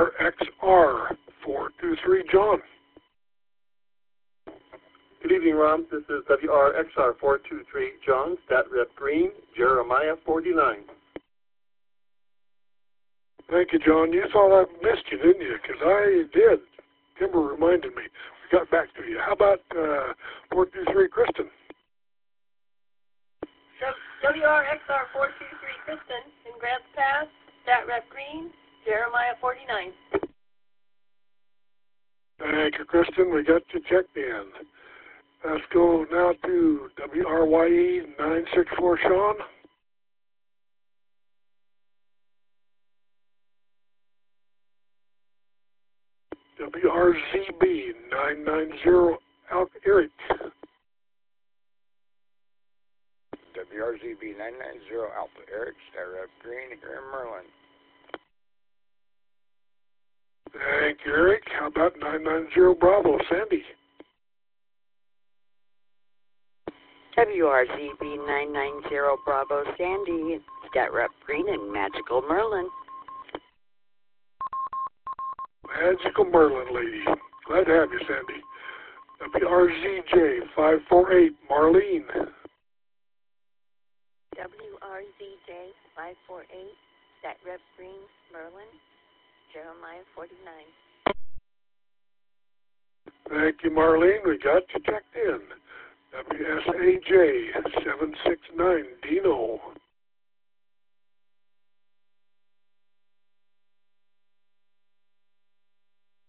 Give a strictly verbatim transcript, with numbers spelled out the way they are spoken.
R X R four two three, John. Good evening, Ron. This is W R X R four two three, John, Stat Rep Green, Jeremiah forty-nine. Thank you, John. You thought I missed you, didn't you? Because I did. Kimber reminded me. We got back to you. How about uh, four two three, Kristen? W R X R four two three, Kristen, in Grants Pass, Stat Rep Green, Jeremiah forty-nine. Thank you, Kristen. We got you checked in. Let's go now to W R Y E nine six four, Sean. W R Z B nine nine zero, Eric. W R Z B nine nine zero, Alpha Eric, Stat Rep Green, here in Merlin. Thank you, Eric. How about nine nine zero, Bravo, Sandy? W R Z B nine nine zero, Bravo, Sandy, Stat Rep Green, and Magical Merlin. Magical Merlin, lady. Glad to have you, Sandy. W R Z J five four eight, Marlene. W R Z J five four eight, Stat Rep Green, Merlin, Jeremiah forty-nine. Thank you, Marlene. We got you checked in. W S A J seven six nine, Dino.